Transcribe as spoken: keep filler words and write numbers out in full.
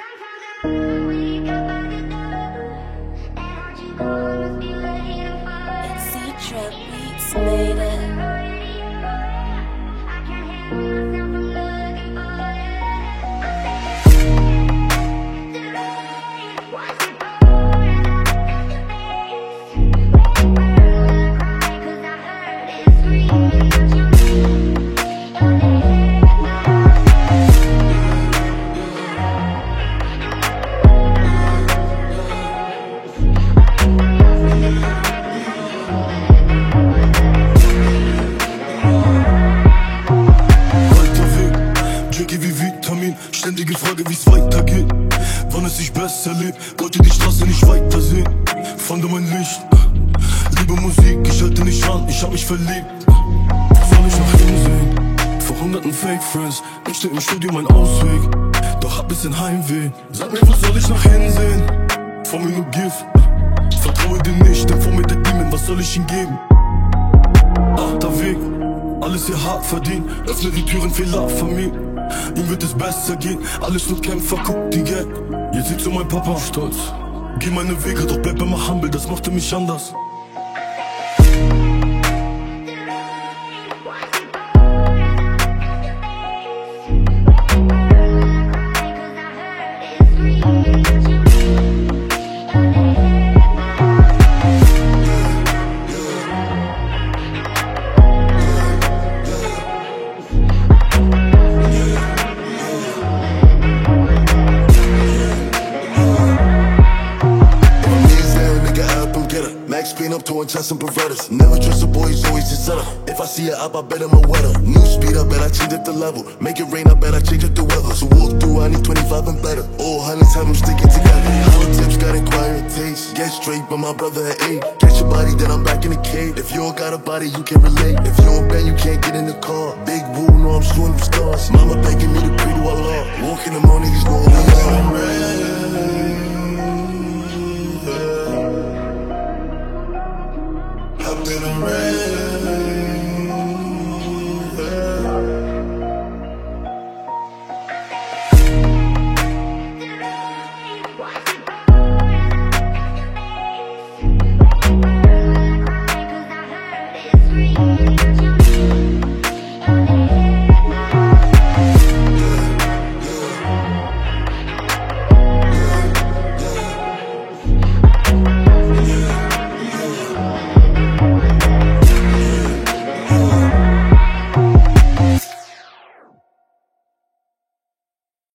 Trap beats made it. Wie Vitamin, ständige Frage, wie's weitergeht. Wann es sich besser lebt, wollte die Straße nicht weitersehen. Fand mein Licht, liebe Musik, ich halte nicht an, ich hab mich verliebt. Soll ich noch hinsehen? Vor hunderten Fake Friends, entsteht im Studio mein Ausweg. Doch hab bisschen Heimweh, sag mir, wo soll ich noch hinsehen? Vor mir nur Gift, vertraue dir nicht, denn vor mir der Demon, was soll ich ihm geben? Harter Weg, alles hier hart verdient, öffne die Türen, Fehler vermieden. Ihm wird es besser gehen, alles nur Kämpfer, guck die Geld. Jetzt sieht so mein Papa stolz. Geh meine Wege, doch bleib immer humble, das machte mich anders. Clean up to and try some perverters. Never trust a boy, he's always his setup. If I see her up, I bet I'm a wetter. New speed, I bet I change up the level. Make it rain, I bet I change up the weather. So walk through, I need twenty-five and better. All hundreds have them sticking together. Hollow tips got inquiring taste. Get straight, but my brother at eight. Catch your body, then I'm back in the cave. If you don't got a body, you can't relate. If you don't bend, you can't get in the car. Big woo, no, I'm shooting for stars. Mama begging me to pray to Allah. Walking in my